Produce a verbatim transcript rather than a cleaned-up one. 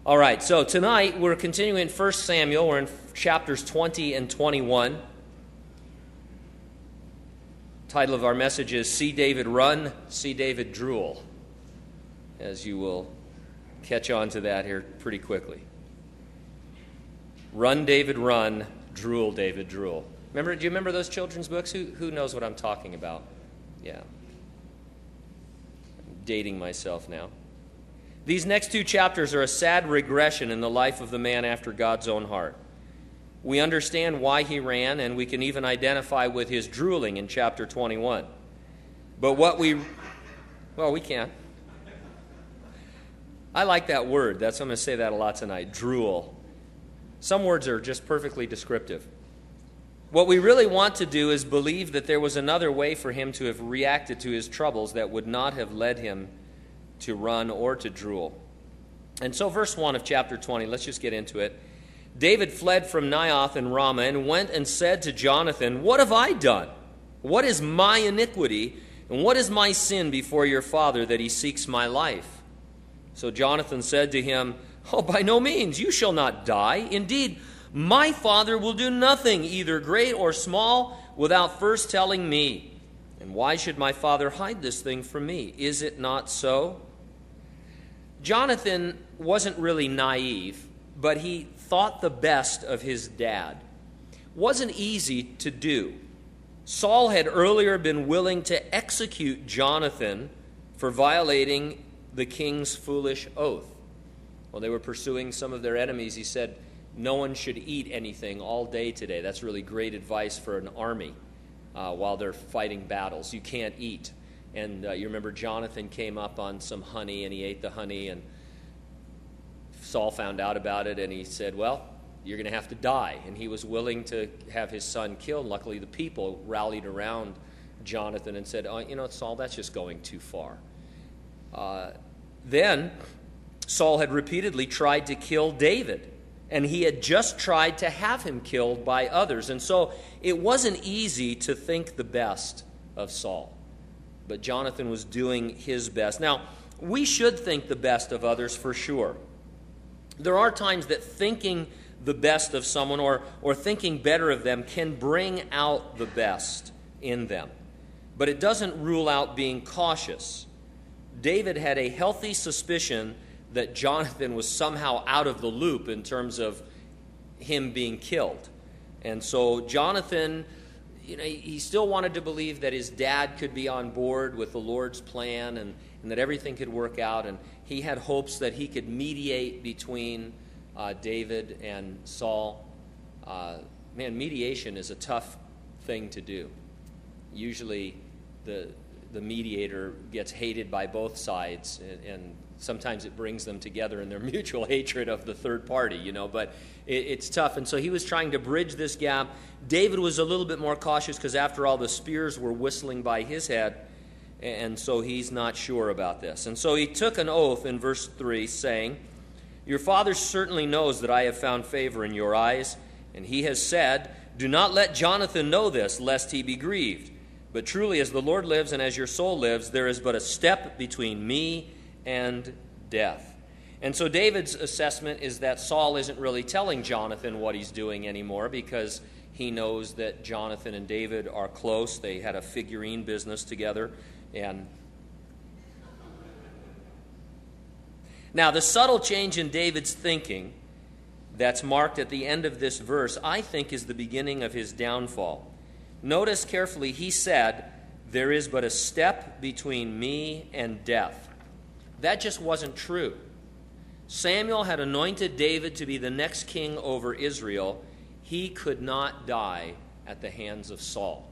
All right, so tonight we're continuing in First Samuel. We're in chapters twenty and twenty-one. Title of our message is See David Run, See David Drool, as you will catch on to that here pretty quickly. Run, David, run. Drool, David, drool. Remember? Do you remember those children's books? Who, who knows what I'm talking about? Yeah. I'm dating myself now. These next two chapters are a sad regression in the life of the man after God's own heart. We understand why he ran, and we can even identify with his drooling in chapter twenty-one. But what we... Well, we can. I like that word. That's I'm going to say that a lot tonight. Drool. Some words are just perfectly descriptive. What we really want to do is believe that there was another way for him to have reacted to his troubles that would not have led him to run or to drool. And so verse one of chapter twenty, let's just get into it. David fled from Naioth and Ramah and went and said to Jonathan, "What have I done? What is my iniquity, and what is my sin before your father that he seeks my life?" So Jonathan said to him, "Oh, by no means, you shall not die. Indeed, my father will do nothing, either great or small, without first telling me. And why should my father hide this thing from me? Is it not so?" Jonathan wasn't really naive, but he thought the best of his dad. Wasn't easy to do. Saul had earlier been willing to execute Jonathan for violating the king's foolish oath. While they were pursuing some of their enemies, he said, "No one should eat anything all day today." That's really great advice for an army uh, while they're fighting battles. You can't eat. And uh, you remember Jonathan came up on some honey, and he ate the honey, and Saul found out about it, and he said, "Well, you're going to have to die." And he was willing to have his son killed. Luckily, the people rallied around Jonathan and said, "Oh, you know, Saul, that's just going too far." Uh, then Saul had repeatedly tried to kill David, and he had just tried to have him killed by others. And so it wasn't easy to think the best of Saul. But Jonathan was doing his best. Now, we should think the best of others for sure. There are times that thinking the best of someone or, or thinking better of them can bring out the best in them. But it doesn't rule out being cautious. David had a healthy suspicion that Jonathan was somehow out of the loop in terms of him being killed. And so Jonathan, you know, he still wanted to believe that his dad could be on board with the Lord's plan and, and that everything could work out. And he had hopes that he could mediate between uh, David and Saul. Uh, man, mediation is a tough thing to do. Usually the the mediator gets hated by both sides, and, and sometimes it brings them together in their mutual hatred of the third party, you know, but it, it's tough. And so he was trying to bridge this gap. David was a little bit more cautious because, after all, the spears were whistling by his head, and so he's not sure about this. And so he took an oath in verse three, saying, "Your father certainly knows that I have found favor in your eyes, and he has said, 'Do not let Jonathan know this, lest he be grieved. But truly, as the Lord lives and as your soul lives, there is but a step between me and death.'" And so David's assessment is that Saul isn't really telling Jonathan what he's doing anymore because he knows that Jonathan and David are close. They had a figurine business together. And now, the subtle change in David's thinking that's marked at the end of this verse, I think, is the beginning of his downfall. Notice carefully, he said, "There is but a step between me and death." That just wasn't true. Samuel had anointed David to be the next king over Israel. He could not die at the hands of Saul.